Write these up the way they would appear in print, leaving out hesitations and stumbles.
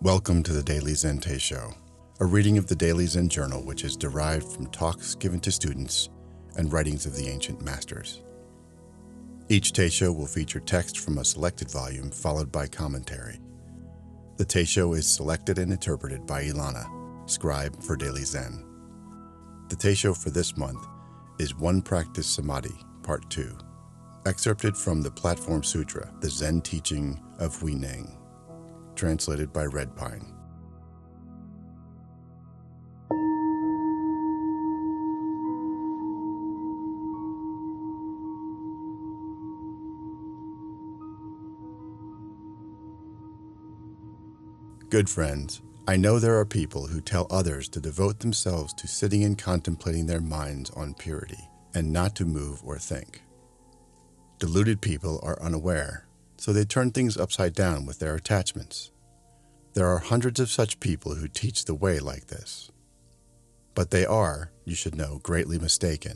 Welcome to the Daily Zen Teisho, a reading of the Daily Zen Journal which is derived from talks given to students and writings of the ancient masters. Each Teisho will feature text from a selected volume followed by commentary. The Teisho is selected and interpreted by Ilana, scribe for Daily Zen. The Teisho for this month is One Practice Samadhi, Part 2, excerpted from the Platform Sutra, the Zen teaching of Huineng, translated by Red Pine. Good friends, I know there are people who tell others to devote themselves to sitting and contemplating their minds on purity, and not to move or think. Deluded people are unaware, so they turn things upside down with their attachments. There are hundreds of such people who teach the way like this. But they are, you should know, greatly mistaken.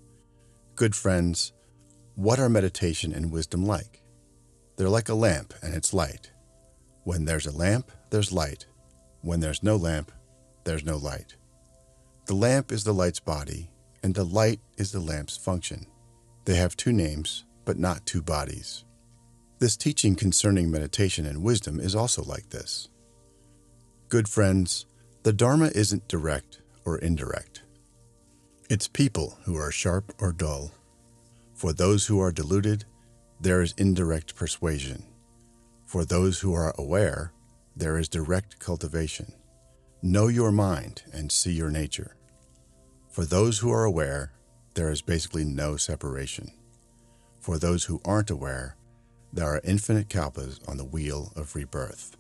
Good friends, what are meditation and wisdom like? They're like a lamp and its light. When there's a lamp, there's light. When there's no lamp, there's no light. The lamp is the light's body, and the light is the lamp's function. They have two names, but not two bodies. This teaching concerning meditation and wisdom is also like this. Good friends, the Dharma isn't direct or indirect. It's people who are sharp or dull. For those who are deluded, there is indirect persuasion. For those who are aware, there is direct cultivation. Know your mind and see your nature. For those who are aware, there is basically no separation. For those who aren't aware, there are infinite kalpas on the wheel of rebirth.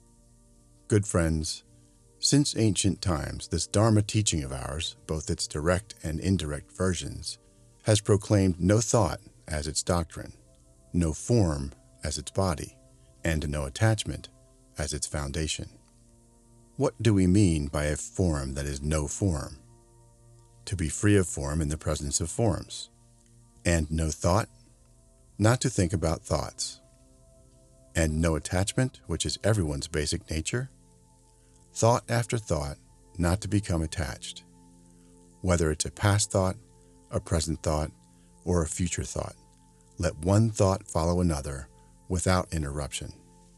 Good friends, since ancient times, this Dharma teaching of ours, both its direct and indirect versions, has proclaimed no thought as its doctrine, no form as its body, and no attachment as its foundation. What do we mean by a form that is no form? To be free of form in the presence of forms. And no thought? Not to think about thoughts. And no attachment, which is everyone's basic nature? Thought after thought, not to become attached. Whether it's a past thought, a present thought, or a future thought, let one thought follow another without interruption.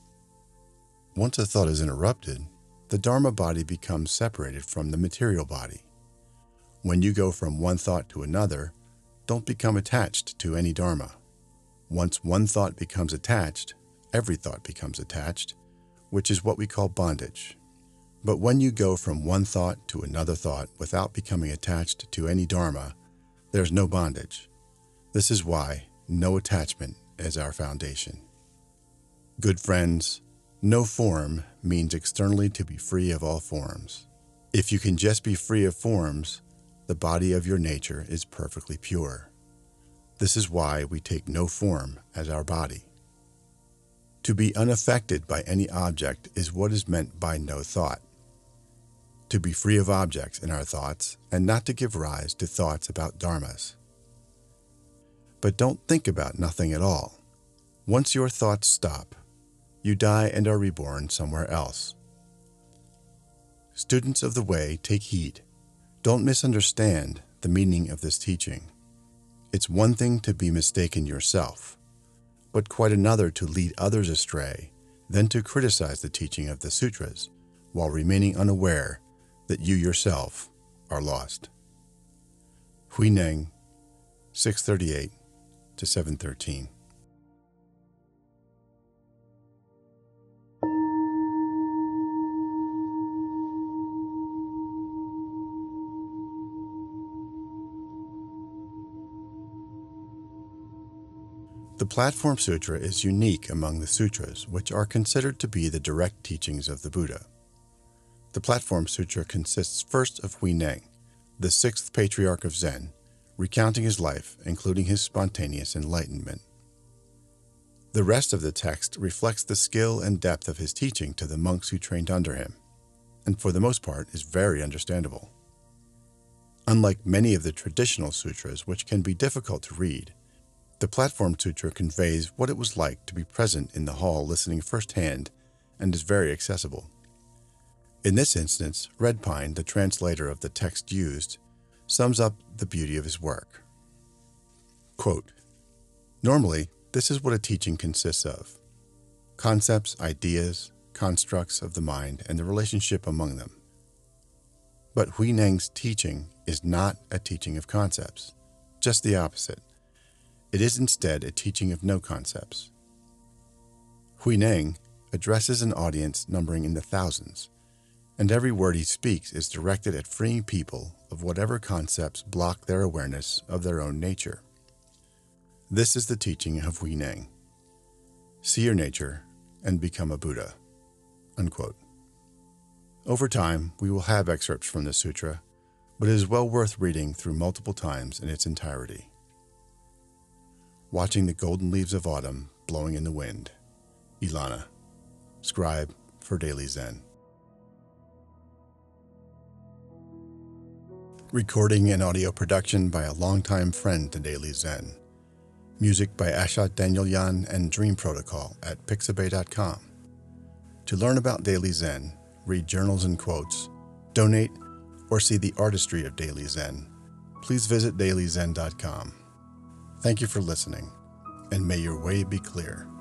Once a thought is interrupted, the Dharma body becomes separated from the material body. When you go from one thought to another, don't become attached to any Dharma. Once one thought becomes attached, every thought becomes attached, which is what we call bondage. But when you go from one thought to another thought without becoming attached to any Dharma, there's no bondage. This is why no attachment is our foundation. Good friends, no form means externally to be free of all forms. If you can just be free of forms, the body of your nature is perfectly pure. This is why we take no form as our body. To be unaffected by any object is what is meant by no thought. To be free of objects in our thoughts and not to give rise to thoughts about dharmas. But don't think about nothing at all. Once your thoughts stop, you die and are reborn somewhere else. Students of the way, take heed. Don't misunderstand the meaning of this teaching. It's one thing to be mistaken yourself, but quite another to lead others astray than to criticize the teaching of the sutras while remaining unaware that you yourself are lost. Huineng, 638 to 713. The Platform Sutra is unique among the sutras, which are considered to be the direct teachings of the Buddha. The Platform Sutra consists first of Huineng, the sixth patriarch of Zen, recounting his life, including his spontaneous enlightenment. The rest of the text reflects the skill and depth of his teaching to the monks who trained under him, and for the most part is very understandable. Unlike many of the traditional sutras, which can be difficult to read, the Platform Sutra conveys what it was like to be present in the hall listening firsthand and is very accessible. In this instance, Redpine, the translator of the text used, sums up the beauty of his work. Quote, "Normally, this is what a teaching consists of: concepts, ideas, constructs of the mind, and the relationship among them. But Huineng's teaching is not a teaching of concepts, just the opposite. It is instead a teaching of no concepts. Huineng addresses an audience numbering in the thousands, and every word he speaks is directed at freeing people of whatever concepts block their awareness of their own nature. This is the teaching of Huineng. See your nature and become a Buddha." Unquote. Over time, we will have excerpts from this sutra, but it is well worth reading through multiple times in its entirety. Watching the golden leaves of autumn blowing in the wind. Ilana, scribe for Daily Zen. Recording and audio production by a longtime friend to Daily Zen. Music by Ashat Danielyan and Dream Protocol at Pixabay.com. To learn about Daily Zen, read journals and quotes, donate, or see the artistry of Daily Zen, please visit dailyzen.com. Thank you for listening, and may your way be clear.